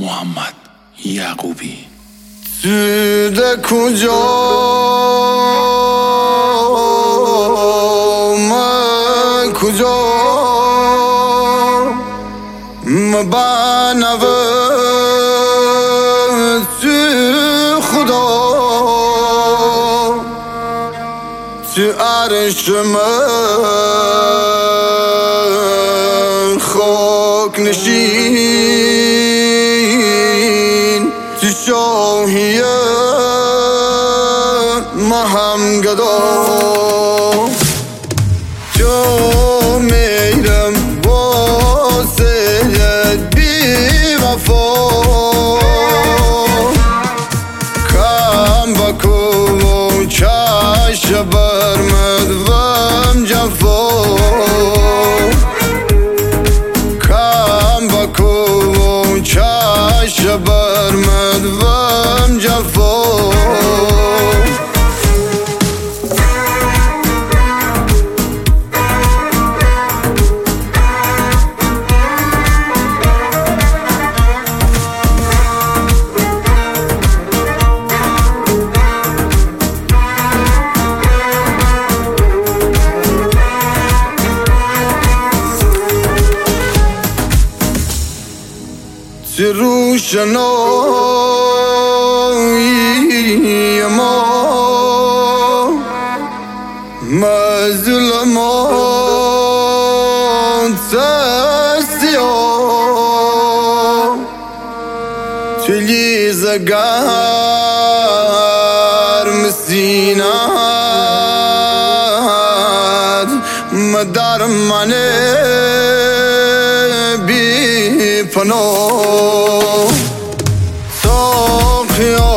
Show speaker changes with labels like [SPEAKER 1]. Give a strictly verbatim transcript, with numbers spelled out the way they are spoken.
[SPEAKER 1] محمد یعقوبی.
[SPEAKER 2] تو ده کجا من کجا مبنوه تو خدا تو عرش من خاک نشین تو شاهی مهم گدا تو میرم واسه بی وفا کم بکو چش برمد وم جفا کم بکو چش برمد وم جفا تو روشنایی ما مظلومات سیاه تو لیزه گرم سینت مدر من بی پناه تا خیال